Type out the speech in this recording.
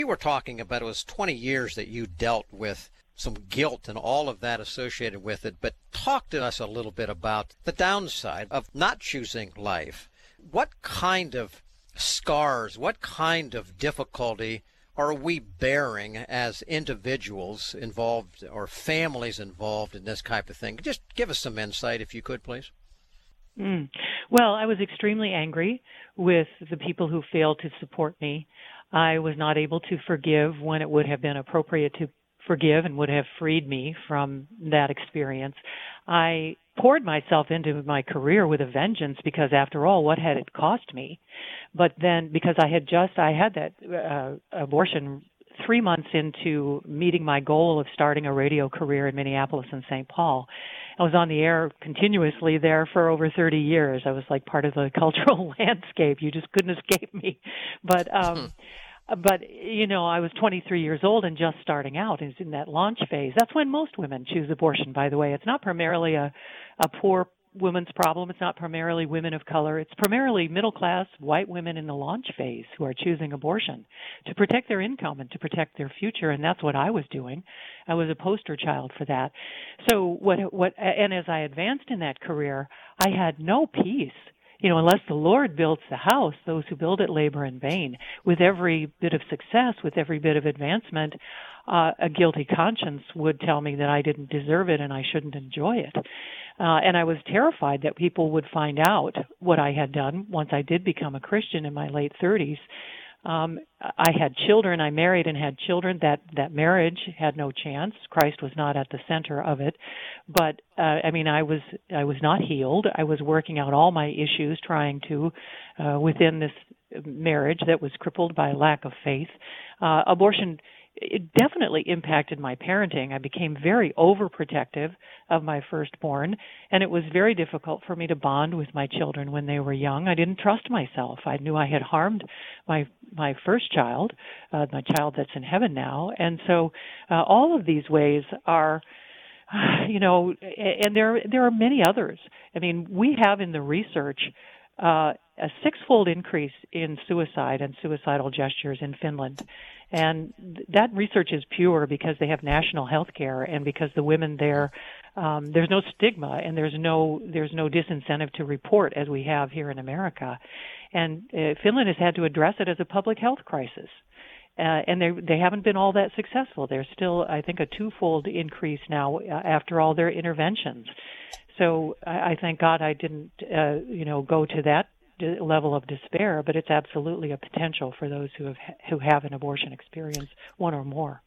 You were talking about it was 20 years that you dealt with some guilt and all of that associated with it, but talk to us a little bit about the downside of not choosing life. What kind of scars, what kind of difficulty are we bearing as individuals involved or families involved in this type of thing? Just give us some insight if you could, please. Mm. Well, I was extremely angry with the people who failed to support me. I was not able to forgive when it would have been appropriate to forgive and would have freed me from that experience. I poured myself into my career with a vengeance because, after all, what had it cost me? But then, because I had that abortion 3 months into meeting my goal of starting a radio career in Minneapolis and St. Paul. I was on the air continuously there for over 30 years. I was like part of the cultural landscape. You just couldn't escape me. But I was 23 years old and just starting out. Is in that launch phase. That's when most women choose abortion, by the way. It's not primarily a poor women's problem. It's not primarily women of color. It's primarily middle-class white women in the launch phase who are choosing abortion to protect their income and to protect their future, and that's what I was doing. I was a poster child for that. So and as I advanced in that career, I had no peace. Unless the Lord builds the house, those who build it labor in vain. With every bit of success, with every bit of advancement, a guilty conscience would tell me that I didn't deserve it and I shouldn't enjoy it. And I was terrified that people would find out what I had done once I did become a Christian in my late 30s. I had children. I married and had children. That marriage had no chance. Christ was not at the center of it. But I was not healed. I was working out all my issues, trying to within this marriage that was crippled by lack of faith. Abortion, it definitely impacted my parenting. I became very overprotective of my firstborn, and it was very difficult for me to bond with my children when they were young. I didn't trust myself. I knew I had harmed my first child, my child that's in heaven now. And so all of these ways are, and there are many others. I mean, we have in the research a six-fold increase in suicide and suicidal gestures in Finland. And that research is pure because they have national health care and because the women there, there's no stigma and there's no disincentive to report as we have here in America. And Finland has had to address it as a public health crisis. And they haven't been all that successful. There's still, I think, a twofold increase now after all their interventions. So I thank God I didn't, go to that level of despair, but it's absolutely a potential for those who have an abortion experience, one or more.